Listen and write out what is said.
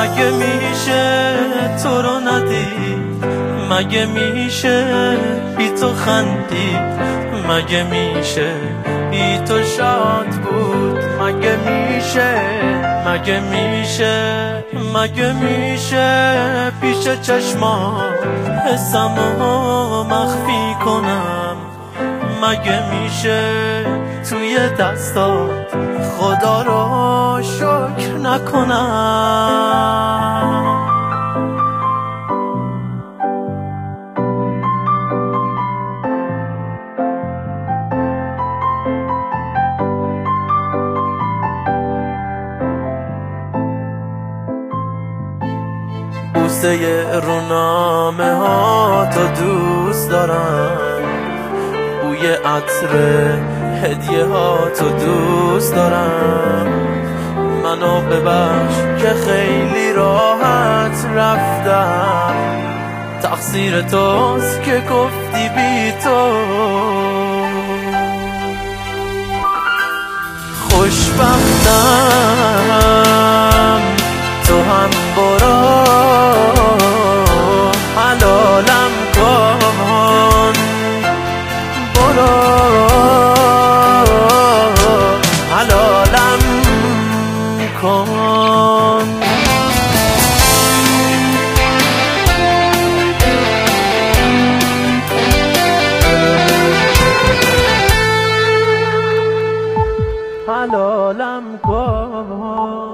مگه میشه تو رو ندید؟ مگه میشه بی تو خندید؟ مگه میشه بی تو شاد بود؟ مگه میشه مگه میشه مگه میشه پیش چشمات حسمو مخفی کنم؟ مگه میشه توی دستات خدا رو شکر نکنم؟ بوسه رونامه ها تو دوست دارم، بوی عطر هدیه ها تو دوست دارم. منو ببخش که خیلی راحت رفتم، تقصیر توست که گفتی بی تو خوشبختم. تو هم برو حلالم کن، برو حلالم کن. حلالم کن.